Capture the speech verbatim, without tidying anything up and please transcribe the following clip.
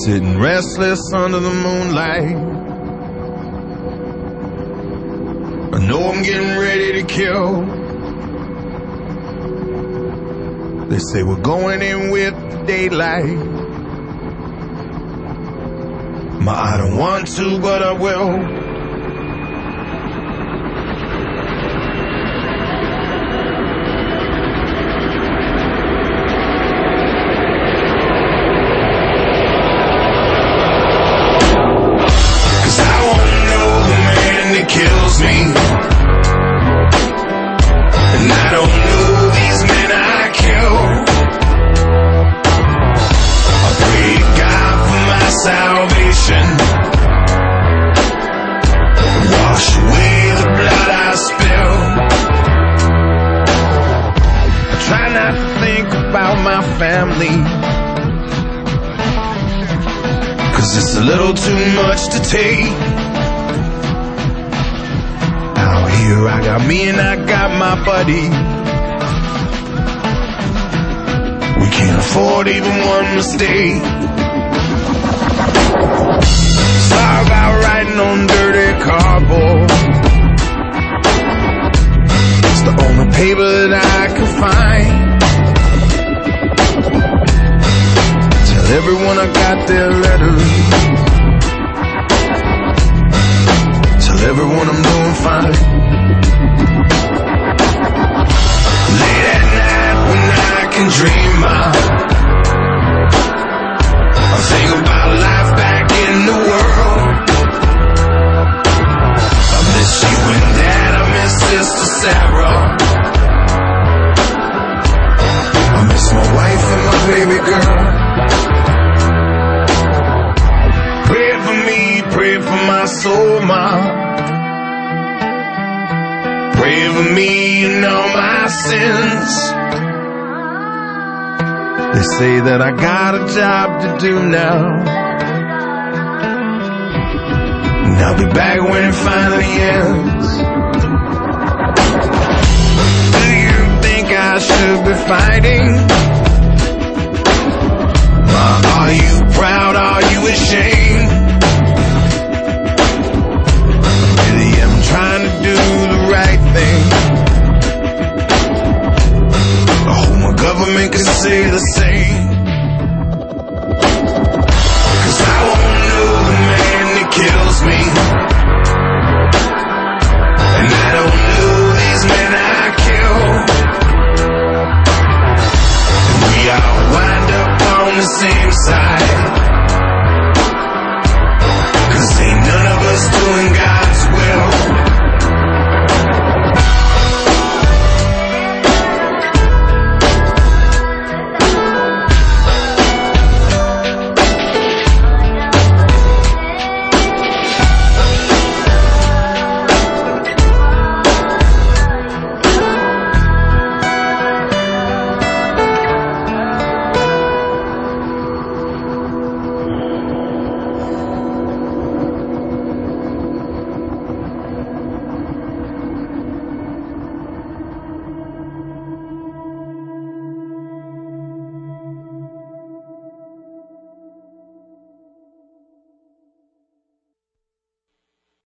sitting restless under the moonlight. I know I'm getting ready to kill. They say we're going in with the daylight. Ma, I don't want to, but I will. Kills me, and I don't know these men I kill. I pray to God for my salvation, wash away the blood I spill. I try not to think about my family, 'cause it's a little too much to take. Here I got me and I got my buddy. We can't afford even one mistake. Sorry about writing on dirty cardboard. It's the only paper that I can find. Tell everyone I got their letters. Tell everyone I'm doing fine. Late at night when I can dream of, I think about life back in the world. I miss you and Dad, I miss Sister Sarah. I miss my wife and my baby girl. Pray for me, pray for my soul, Mom. Pray for me and all my sins. They say that I got a job to do now, and I'll be back when it finally ends. Do you think I should be fighting? Are you proud? Are you ashamed? Really am trying to do the right thing. I hope my government can say the same. 'Cause I won't know the man that kills me, and I don't know these men I kill. And we all wind up on the same side.